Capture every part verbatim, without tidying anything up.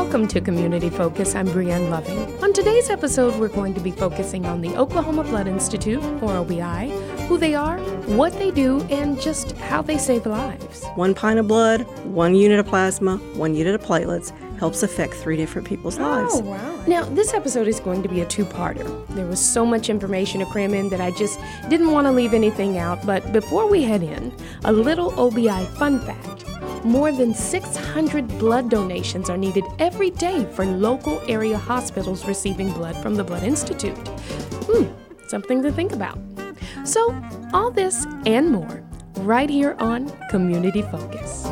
Welcome to Community Focus. I'm Brianne Loving. On today's episode, we're going to be focusing on the Oklahoma Blood Institute, or O B I, who they are, what they do, and just how they save lives. One pint of blood, one unit of plasma, one unit of platelets helps affect three different people's lives. Oh, wow. Now, this episode is going to be a two-parter. There was so much information to cram in that I just didn't want to leave anything out. But before we head in, a little O B I fun fact. More than six hundred blood donations are needed every day for local area hospitals receiving blood from the Blood Institute. Hmm, something to think about. So, all this and more, right here on Community Focus.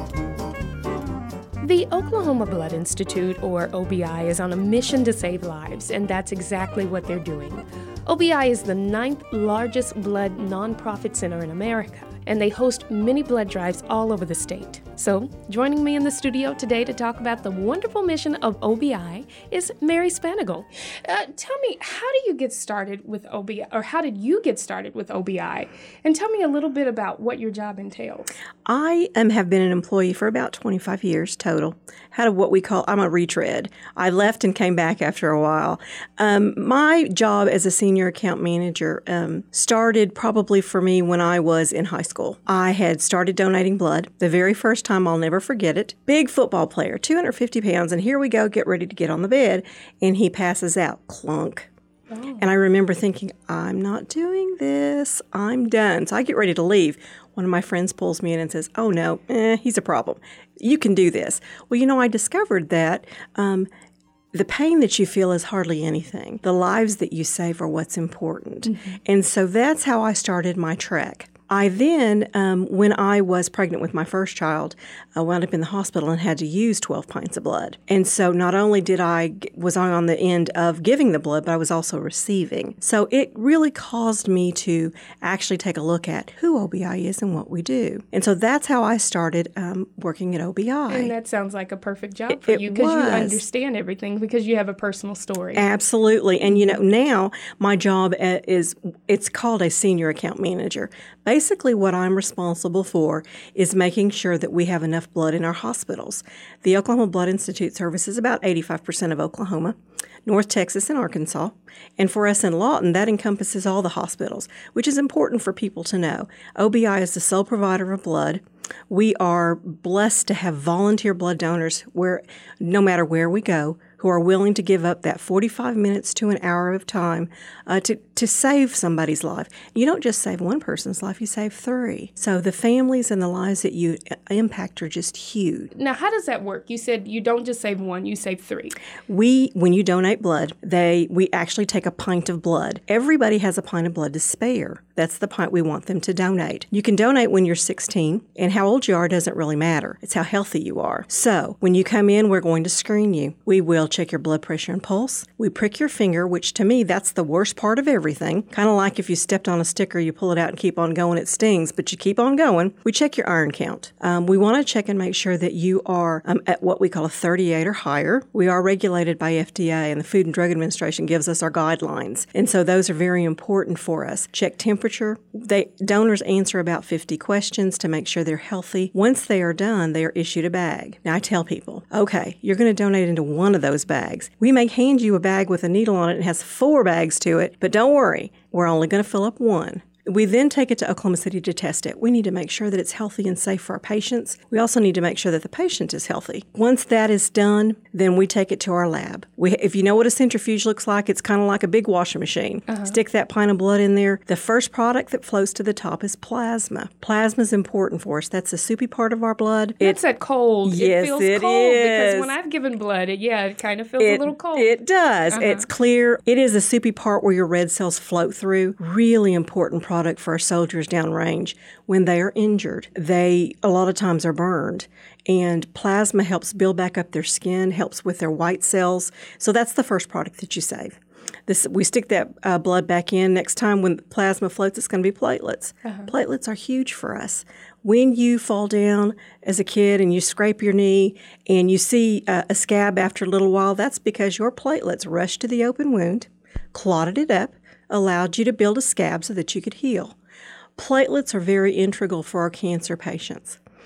The Oklahoma Blood Institute, or O B I, is on a mission to save lives, and that's exactly what they're doing. O B I is the ninth largest blood nonprofit center in America, and they host many blood drives all over the state. So, joining me in the studio today to talk about the wonderful mission of O B I is Mary Spanigal. Uh, tell me, how do you get started with O B I, or how did you get started with O B I? And tell me a little bit about what your job entails. I um, have been an employee for about twenty-five years total. Had a, what we call, I'm a retread. I left and came back after a while. Um, my job as a senior account manager um, started probably for me when I was in high school. I had started donating blood. The very first time, I'll never forget it. Big football player, two hundred fifty pounds, and here we go, get ready to get on the bed, and he passes out, clunk. Oh. And I remember thinking, I'm not doing this. I'm done. So I get ready to leave. One of my friends pulls me in and says, oh, no, eh, he's a problem. You can do this. Well, you know, I discovered that um, the pain that you feel is hardly anything. The lives that you save are what's important. Mm-hmm. And so that's how I started my trek. I then, um, when I was pregnant with my first child, I wound up in the hospital and had to use twelve pints of blood. And so not only did I, was I on the end of giving the blood, but I was also receiving. So it really caused me to actually take a look at who O B I is and what we do. And so that's how I started um, working at O B I. And that sounds like a perfect job for it, you it because you understand everything because you have a personal story. Absolutely. And, you know, now my job is, it's called a senior account manager. Basically, what I'm responsible for is making sure that we have enough blood in our hospitals. The Oklahoma Blood Institute services about eighty-five percent of Oklahoma, North Texas, and Arkansas. And for us in Lawton, that encompasses all the hospitals, which is important for people to know. O B I is the sole provider of blood. We are blessed to have volunteer blood donors where, no matter where we go, who are willing to give up that forty-five minutes to an hour of time uh, to, to save somebody's life. You don't just save one person's life, you save three. So the families and the lives that you impact are just huge. Now, how does that work? You said you don't just save one, you save three. We, when you donate blood, they we actually take a pint of blood. Everybody has a pint of blood to spare. That's the pint we want them to donate. You can donate when you're sixteen, and how old you are doesn't really matter. It's how healthy you are. So when you come in, we're going to screen you. We will check your blood pressure and pulse. We prick your finger, which to me, that's the worst part of everything. Kind of like if you stepped on a sticker, you pull it out and keep on going, it stings, but you keep on going. We check your iron count. Um, we want to check and make sure that you are um, at what we call a thirty-eight or higher. We are regulated by F D A, and the Food and Drug Administration gives us our guidelines. And so those are very important for us. Check temperature. They, donors answer about fifty questions to make sure they're healthy. Once they are done, they are issued a bag. Now, I tell people, okay, you're going to donate into one of those bags. We may hand you a bag with a needle on it and has four bags to it, but don't worry, we're only going to fill up one. We then take it to Oklahoma City to test it. We need to make sure that it's healthy and safe for our patients. We also need to make sure that the patient is healthy. Once that is done, then we take it to our lab. We, if you know what a centrifuge looks like, it's kind of like a big washing machine. Uh-huh. Stick that pint of blood in there. The first product that flows to the top is plasma. Plasma is important for us. That's the soupy part of our blood. That's that cold. Yes, it feels it cold is. Because when I've given blood, it, yeah, it kind of feels it, a little cold. It does. Uh-huh. It's clear. It is the soupy part where your red cells float through. Really important product for our soldiers downrange. When they are injured, they a lot of times are burned. And plasma helps build back up their skin, helps with their white cells. So that's the first product that you save. This, we stick that uh, blood back in. Next time when plasma floats, it's going to be platelets. Uh-huh. Platelets are huge for us. When you fall down as a kid and you scrape your knee and you see uh, a scab after a little while, that's because your platelets rushed to the open wound, clotted it up, allowed you to build a scab so that you could heal. Platelets are very integral for our cancer patients.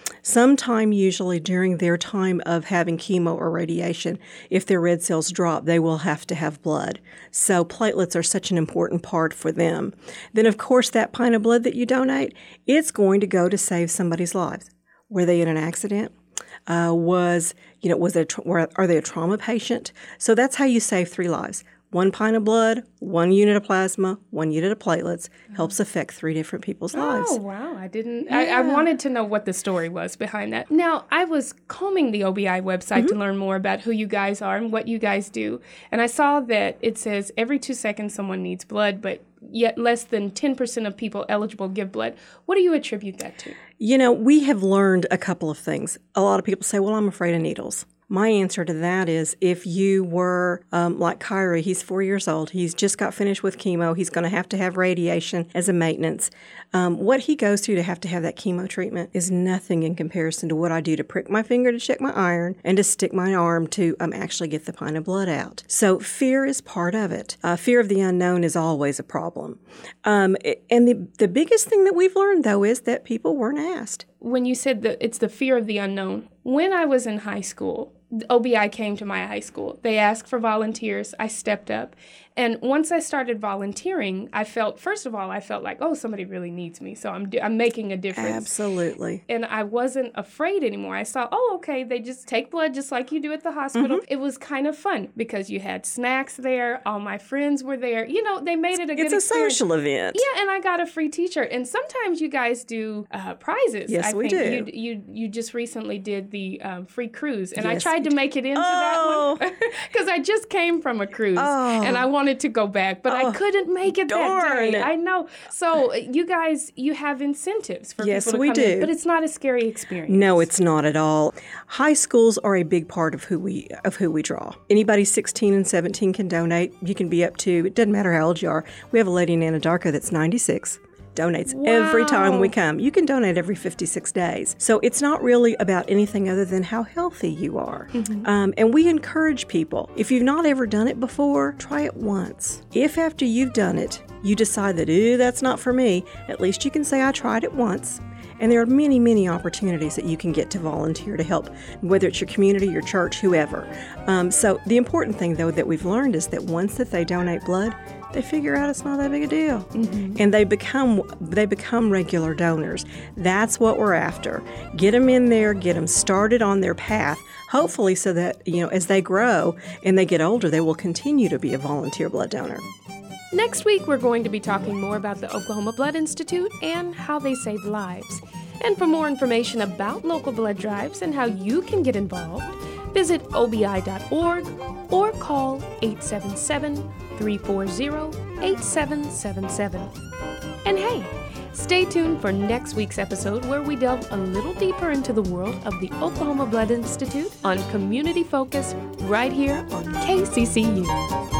Sometime usually during their time of having chemo or radiation, if their red cells drop, they will have to have blood. So platelets are such an important part for them. Then, of course, that pint of blood that you donate, it's going to go to save somebody's lives. Were they in an accident? Uh, was, you know, was there, were, are they a trauma patient? So that's how you save three lives. One pint of blood, one unit of plasma, one unit of platelets helps affect three different people's lives. Oh, wow. I didn't, yeah. I, I wanted to know what the story was behind that. Now, I was combing the O B I website mm-hmm. to learn more about who you guys are and what you guys do. And I saw that it says every two seconds someone needs blood, but yet less than ten percent of people eligible give blood. What do you attribute that to? You know, we have learned a couple of things. A lot of people say, well, I'm afraid of needles. My answer to that is if you were um, like Kyrie, he's four years old. He's just got finished with chemo. He's going to have to have radiation as a maintenance. Um, what he goes through to have to have that chemo treatment is nothing in comparison to what I do to prick my finger to check my iron and to stick my arm to um, actually get the pint of blood out. So fear is part of it. Uh, fear of the unknown is always a problem. Um, and the, the biggest thing that we've learned, though, is that people weren't asked. When you said that it's the fear of the unknown, when I was in high school, O B I came to my high school. They asked for volunteers. I stepped up. And once I started volunteering, I felt, first of all, I felt like, oh, somebody really needs me. So I'm I'm making a difference. Absolutely. And I wasn't afraid anymore. I saw, oh, okay, they just take blood just like you do at the hospital. Mm-hmm. It was kind of fun because you had snacks there. All my friends were there. You know, they made it a good It's a experience. social event. Yeah, and I got a free t-shirt. And sometimes you guys do uh, prizes. Yes, I we think. do. You, you, you just recently did the um, free cruise. And yes, I tried to make it into oh. that one because I just came from a cruise. Oh. And I wanted to go back. But oh, I couldn't make it darn. that day. I know. So you guys, you have incentives for yes, people to we come do. in, but it's not a scary experience. No, it's not at all. High schools are a big part of who we of who we draw. Anybody sixteen and seventeen can donate. You can be up to, it doesn't matter how old you are. We have a lady in Anadarko that's ninety-six. Donates wow. every time we come. You can donate every fifty-six days. So it's not really about anything other than how healthy you are. Mm-hmm. Um, and we encourage people, if you've not ever done it before, try it once. If after you've done it, you decide that, ew, that's not for me, at least you can say, I tried it once. And there are many, many opportunities that you can get to volunteer to help, whether it's your community, your church, whoever. Um, so the important thing, though, that we've learned is that once that they donate blood, they figure out it's not that big a deal. Mm-hmm. And they become they become regular donors. That's what we're after. Get them in there, get them started on their path, hopefully so that, you know, as they grow and they get older, they will continue to be a volunteer blood donor. Next week, we're going to be talking more about the Oklahoma Blood Institute and how they save lives. And for more information about local blood drives and how you can get involved, visit O B I dot org or call eight seven seven, three four zero, eight seven seven seven. And hey, stay tuned for next week's episode where we delve a little deeper into the world of the Oklahoma Blood Institute on Community Focus right here on K C C U.